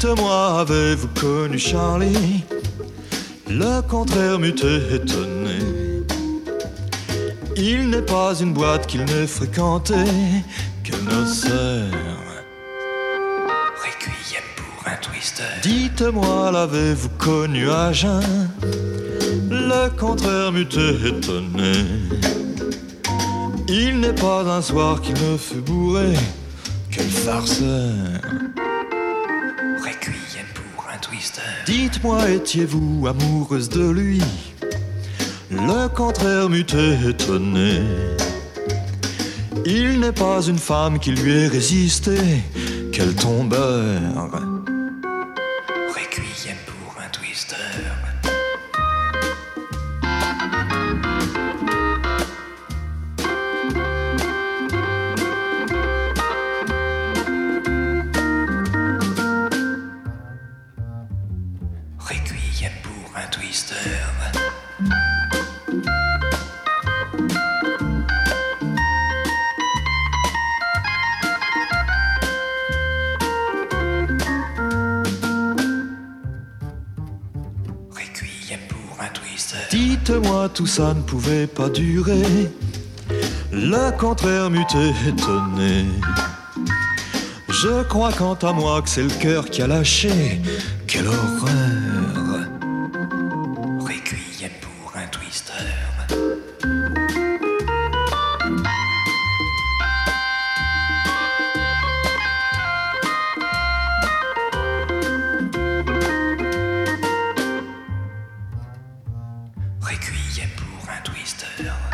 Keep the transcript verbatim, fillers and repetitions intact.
Dites-moi, avez-vous connu Charlie? Le contraire m'eût étonné. Il n'est pas une boîte qu'il n'ait fréquentée qu'elle ne sert. Requiem pour un twister. Dites-moi, l'avez-vous connu à jeun? Le contraire m'eût étonné. Il n'est pas un soir qu'il me fut bourré. Quelle farceur. Requiem pour un twister. Dites-moi, étiez-vous amoureuse de lui? Le contraire m'eût étonné. Il n'est pas une femme qui lui ait résisté. Quel tombeur. Requiem pour un twister. Requiem pour un twister. Requiem pour un twister. Dites-moi, tout ça ne pouvait pas durer. Le contraire m'eût étonné. Je crois quant à moi que c'est le cœur qui a lâché. Quelle horreur. Requiem pour un twister. Requiem pour un twister.